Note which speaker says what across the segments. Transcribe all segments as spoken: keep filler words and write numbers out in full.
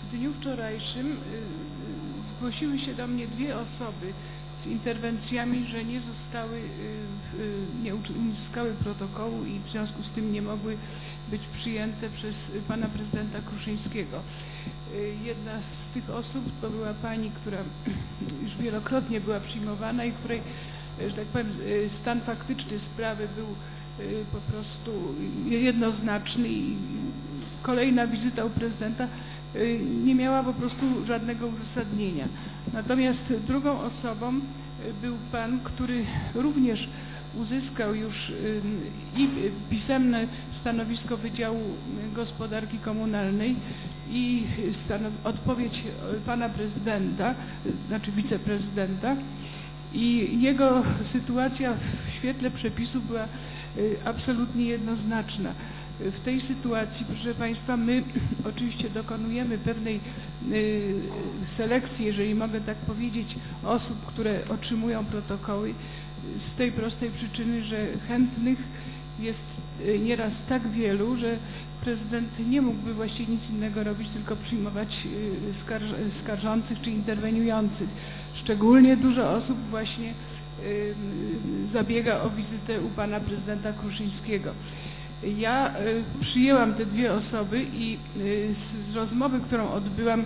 Speaker 1: W dniu wczorajszym zgłosiły się do mnie dwie osoby z interwencjami, że nie zostały, nie uzyskały protokołu i w związku z tym nie mogły być przyjęte przez pana prezydenta Kruszyńskiego. Jedna z tych osób to była pani, która już wielokrotnie była przyjmowana i której, że tak powiem, stan faktyczny sprawy był po prostu jednoznaczny i kolejna wizyta u prezydenta nie miała po prostu żadnego uzasadnienia. Natomiast drugą osobą był pan, który również uzyskał już i pisemne stanowisko Wydziału Gospodarki Komunalnej i odpowiedź pana prezydenta, znaczy wiceprezydenta, i jego sytuacja w świetle przepisów była absolutnie jednoznaczna. W tej sytuacji, proszę Państwa, my oczywiście dokonujemy pewnej y, selekcji, jeżeli mogę tak powiedzieć, osób, które otrzymują protokoły, z tej prostej przyczyny, że chętnych jest nieraz tak wielu, że prezydent nie mógłby właściwie nic innego robić, tylko przyjmować y, skarż skarżących czy interweniujących. Szczególnie dużo osób właśnie y, zabiega o wizytę u pana prezydenta Kruszyńskiego. Ja y, przyjęłam te dwie osoby i y, z, z rozmowy, którą odbyłam y,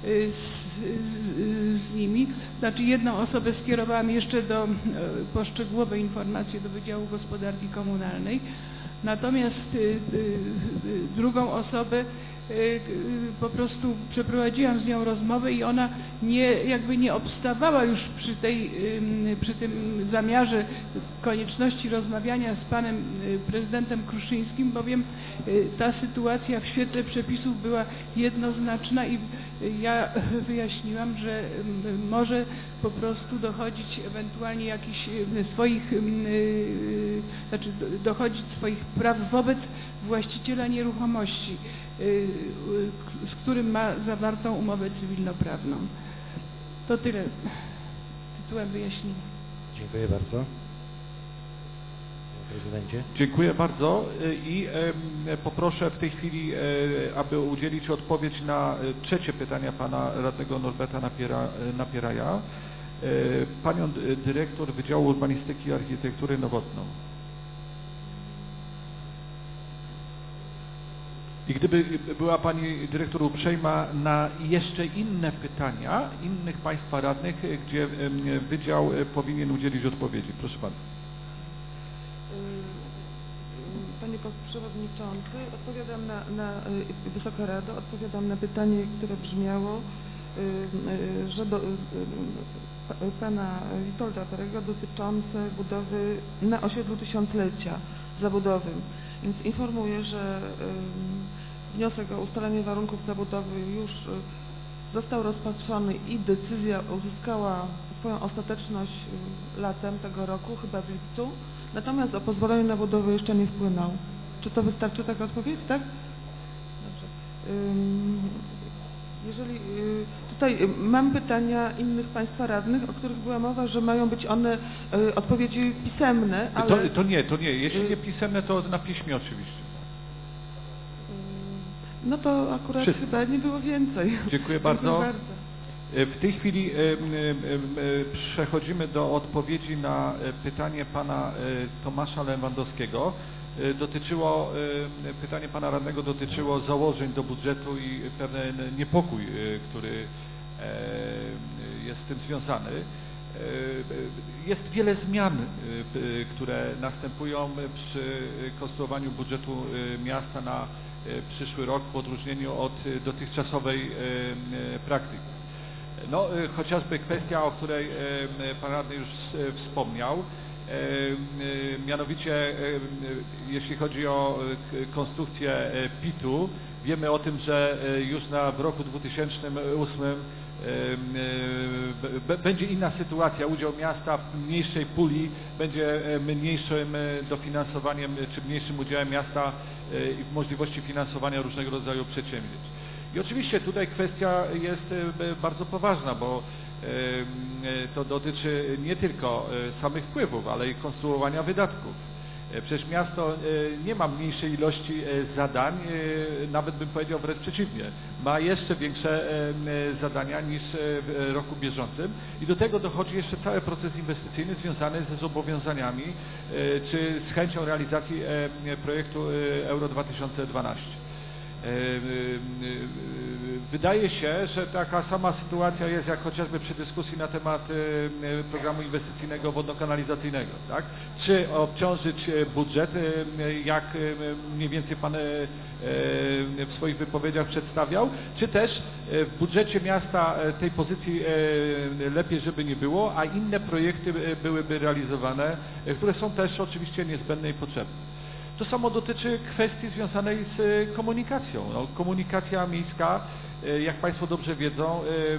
Speaker 1: z, y, z nimi, znaczy jedną osobę skierowałam jeszcze do y, poszczegółowe informacje do Wydziału Gospodarki Komunalnej, natomiast y, y, y, drugą osobę y, y, po prostu przeprowadziłam z nią rozmowę i ona nie, jakby nie obstawała już przy, tej, y, przy tym zamiarze konieczności rozmawiania z panem y, prezydentem Kruszyńskim, bowiem y, ta sytuacja w świetle przepisów była jednoznaczna i y, ja wyjaśniłam, że y, może po prostu dochodzić ewentualnie jakichś y, swoich, y, y, znaczy dochodzić swoich praw wobec właściciela nieruchomości, z którym ma zawartą umowę cywilnoprawną. To tyle tytułem wyjaśnienia.
Speaker 2: Dziękuję bardzo. Prezydencie.
Speaker 3: Dziękuję bardzo i e, poproszę w tej chwili, e, aby udzielić odpowiedź na trzecie pytanie pana radnego Norberta Napiera, Napieraja. E, panią dyrektor Wydziału Urbanistyki i Architektury Nowotną. I gdyby była pani dyrektor uprzejma na jeszcze inne pytania innych państwa radnych, gdzie wydział powinien udzielić odpowiedzi. Proszę pana.
Speaker 4: Panie przewodniczący, odpowiadam na, na Wysoka Rado, odpowiadam na pytanie, które brzmiało, że do, pana Witolda Perego dotyczące budowy na osiedlu tysiąclecia zabudowym. Więc informuję, że wniosek o ustalenie warunków zabudowy już został rozpatrzony i decyzja uzyskała swoją ostateczność latem tego roku, chyba w lipcu. Natomiast o pozwolenie na budowę jeszcze nie wpłynął. Czy to wystarczy taka odpowiedź, tak? Dobrze. Jeżeli tutaj mam pytania innych państwa radnych, o których była mowa, że mają być one odpowiedzi pisemne, ale...
Speaker 3: To, to nie, to nie. Jeśli nie pisemne, to na piśmie oczywiście.
Speaker 4: No to akurat Wszystko. chyba nie było więcej.
Speaker 3: Dziękuję bardzo. bardzo. W tej chwili przechodzimy do odpowiedzi na pytanie pana Tomasza Lewandowskiego. Dotyczyło, pytanie pana radnego dotyczyło założeń do budżetu i pewien niepokój, który jest z tym związany. Jest wiele zmian, które następują przy konstruowaniu budżetu miasta na przyszły rok w odróżnieniu od dotychczasowej praktyki. No, chociażby kwestia, o której pan radny już wspomniał, mianowicie jeśli chodzi o konstrukcję P I T-u, wiemy o tym, że już na, w roku dwutysięcznym ósmym będzie inna sytuacja, udział miasta w mniejszej puli będzie mniejszym dofinansowaniem czy mniejszym udziałem miasta w możliwości finansowania różnego rodzaju przedsięwzięć. I oczywiście tutaj kwestia jest bardzo poważna, bo to dotyczy nie tylko samych wpływów, ale i konstruowania wydatków. Przecież miasto nie ma mniejszej ilości zadań, nawet bym powiedział wręcz przeciwnie, ma jeszcze większe zadania niż w roku bieżącym i do tego dochodzi jeszcze cały proces inwestycyjny związany ze zobowiązaniami czy z chęcią realizacji projektu Euro dwa tysiące dwanaście. Wydaje się, że taka sama sytuacja jest jak chociażby przy dyskusji na temat programu inwestycyjnego wodno-kanalizacyjnego, tak? Czy obciążyć budżet, jak mniej więcej Pan w swoich wypowiedziach przedstawiał, czy też w budżecie miasta tej pozycji lepiej, żeby nie było, a inne projekty byłyby realizowane, które są też oczywiście niezbędne i potrzebne. To samo dotyczy kwestii związanej z komunikacją. No, komunikacja miejska, jak Państwo dobrze wiedzą,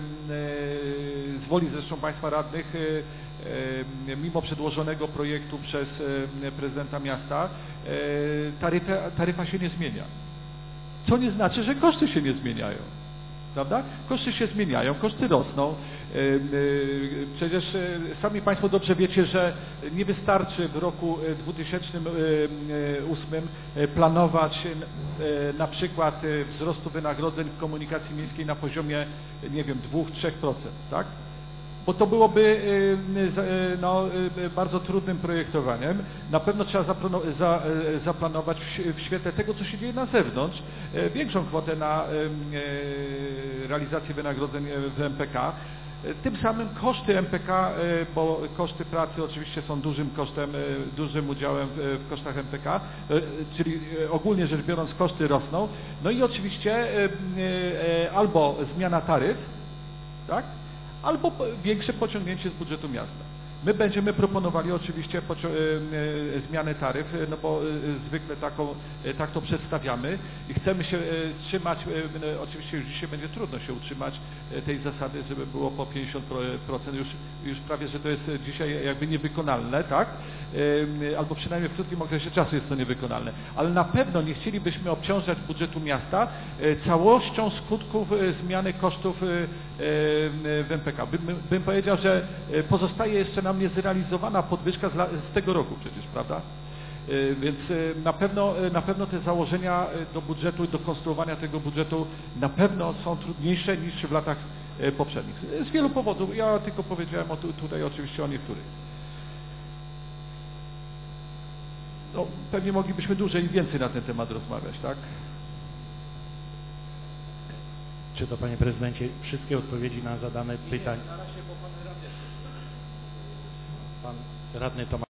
Speaker 3: z woli zresztą Państwa radnych, mimo przedłożonego projektu przez prezydenta miasta, taryfa, taryfa się nie zmienia. Co nie znaczy, że koszty się nie zmieniają. Prawda? Koszty się zmieniają, koszty rosną. Przecież sami Państwo dobrze wiecie, że nie wystarczy w roku dwa tysiące ósmym planować na przykład wzrostu wynagrodzeń w komunikacji miejskiej na poziomie, nie wiem, dwa do trzech procent, tak? Bo to byłoby no, bardzo trudnym projektowaniem. Na pewno trzeba zaplanować w świetle tego, co się dzieje na zewnątrz, większą kwotę na realizację wynagrodzeń w M P K. Tym samym koszty M P K, bo koszty pracy oczywiście są dużym kosztem, dużym udziałem w kosztach M P K, czyli ogólnie rzecz biorąc koszty rosną. No i oczywiście albo zmiana taryf, tak? Albo większe pociągnięcie z budżetu miasta. My będziemy proponowali oczywiście zmianę taryf, no bo zwykle taką, tak to przedstawiamy i chcemy się trzymać, oczywiście już dzisiaj będzie trudno się utrzymać tej zasady, żeby było po pięćdziesiąt procent, już, już prawie, że to jest dzisiaj jakby niewykonalne, tak? Albo przynajmniej w krótkim okresie czasu jest to niewykonalne, ale na pewno nie chcielibyśmy obciążać budżetu miasta całością skutków zmiany kosztów w M P K. Bym, bym powiedział, że pozostaje jeszcze nam niezrealizowana podwyżka z, z tego roku przecież, prawda? Więc na pewno, na pewno te założenia do budżetu i do konstruowania tego budżetu na pewno są trudniejsze niż w latach poprzednich. Z wielu powodów. Ja tylko powiedziałem o, tutaj oczywiście o niektórych. No, pewnie moglibyśmy dłużej i więcej na ten temat rozmawiać, tak?
Speaker 2: Czy to, Panie Prezydencie, wszystkie odpowiedzi na zadane pytania? Pan radny Tomasz.